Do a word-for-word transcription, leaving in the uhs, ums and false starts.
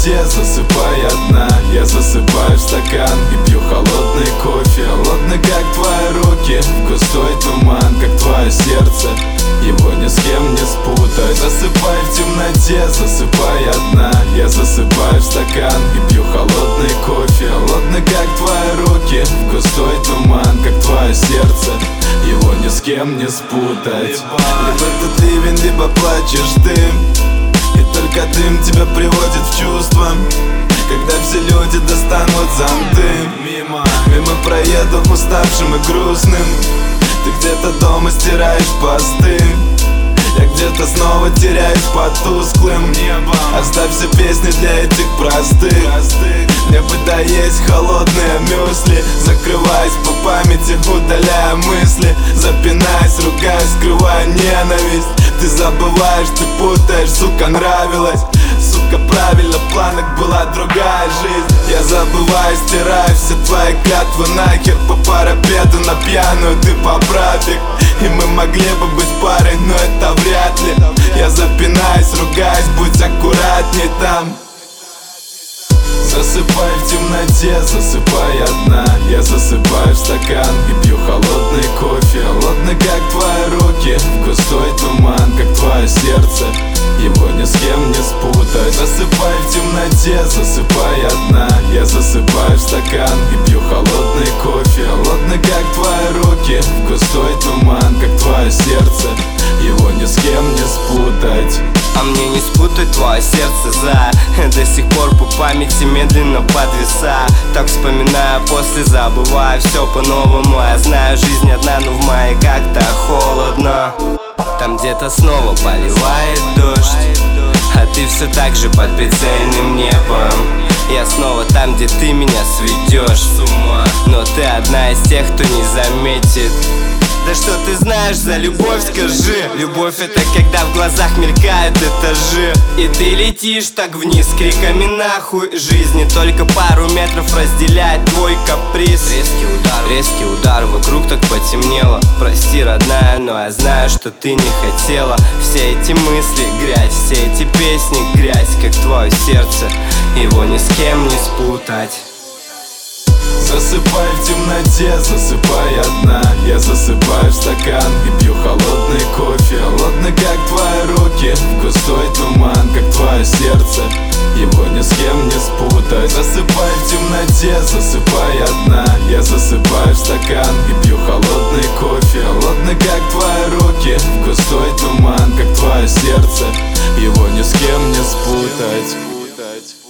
темноте, засыпай одна. Я засыпаю в стакан и пью холодный кофе. Холодный, как твои руки, в густой туман, как твое сердце, его ни с кем не спутать. Засыпай в темноте, засыпай одна. Я засыпаю в стакан и пью холодный кофе. Холодный, как твои руки, в густой туман, как твое сердце, его ни с кем не спутать. Либо тут ливень, либо плачешь ты, и только дым тебя приводит в чувство. Когда все люди достанут зонты, Мимо, мимо проеду уставшим и грустным. Ты где-то дома стираешь посты, я где-то снова теряюсь под тусклым небом. Оставь все песни для этих простых. Мне бы доесть холодные мюсли, закрываясь по памяти, удаляя мысли, запинаясь, ругаясь, скрывая ненависть. Ты забываешь, ты путаешь, сука, нравилось. Сука, правильно, в планах была другая жизнь. Я забываю, стираю все твои клятвы нахер. По парапету на пьяную ты поправь их, и мы могли бы быть парой, но это вряд ли. Я запинаюсь, ругаюсь, будь аккуратней там. Засыпай в темноте, засыпай одна. Я засыпаю в стакан и пью холодный кофе. Холодный, как твои руки, в густой туман, как твое сердце, его ни с кем не спутать. Засыпай в темноте, засыпай одна. Я засыпаю в стакан и пью холодный кофе. Холодный, как твои руки, в густой туман, как твое сердце, его ни с кем не спутать. А мне не спутать твое сердце за до сих пор по памяти медленно подвиса. Так вспоминаю, после забываю все по-новому. Я знаю, жизнь одна, но в мае как-то холодно. Там где-то снова поливает дождь, а ты все так же под прицельным небом. Я снова там, где ты меня сведешь с ума, но ты одна из тех, кто не заметит. Да что ты знаешь за любовь, скажи? Любовь — это когда в глазах мелькают этажи, и ты летишь так вниз криками нахуй. Жизни только пару метров разделяет твой каприз. Резкий удар, резкий удар, вокруг так потемнело. Прости, родная, но я знаю, что ты не хотела. Все эти мысли — грязь, все эти песни — грязь, как твое сердце, его ни с кем не спутать. Засыпай в темноте, засыпай одна. Я засыпаю в стакан и пью холодный кофе. Холодный, как твои руки, в густой туман, как твое сердце, его ни с кем не спутать. Засыпай в темноте, засыпай одна. Я засыпаю в стакан и пью холодный кофе. Холодный, как твои руки, в густой туман, как твое сердце, его ни с кем не спутать.